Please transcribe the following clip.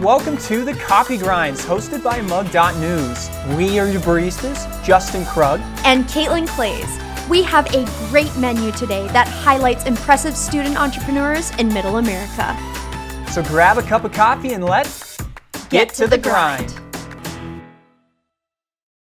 welcome to the Coffee Grinds, hosted by Mug.News. We are your baristas, Justin Krug and Caitlin Clays. We have a great menu today that highlights impressive student entrepreneurs in Middle America. So grab a cup of coffee and let's get to the grind.